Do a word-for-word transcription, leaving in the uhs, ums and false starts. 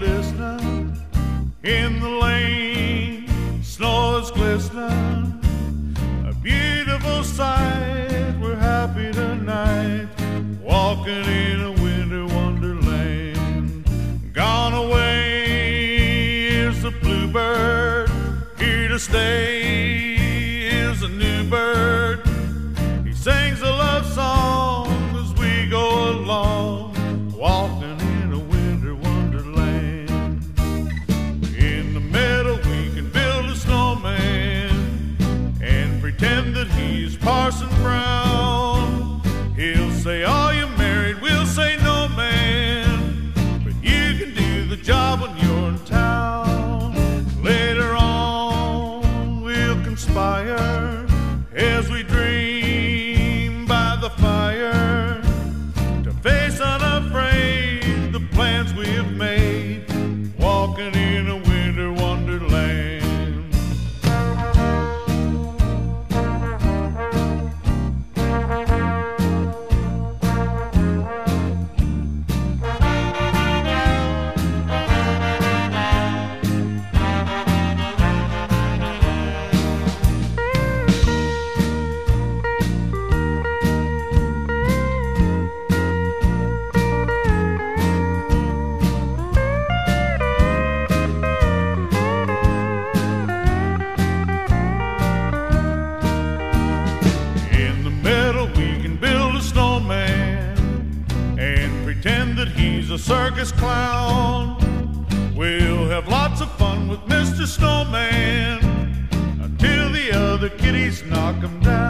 listening in the lane. Snow is glistening, a beautiful sight. We're happy tonight, walking in a winter wonderland. Gone away is the bluebird, here to stay is a new bird. He sings a love song as we go along, walking in a winter wonderland. In the meadow we can build a snowman and pretend that he's Parson Brown. He'll say, "Are you married?" We'll say, "No, man," but you can do the job when you're in town. Later on we'll conspire as we dream by the fire to face unafraid the plans we have made, walking in a winter wonderland. Pretend that he's a circus clown. We'll have lots of fun with Mister Snowman until the other kitties knock him down.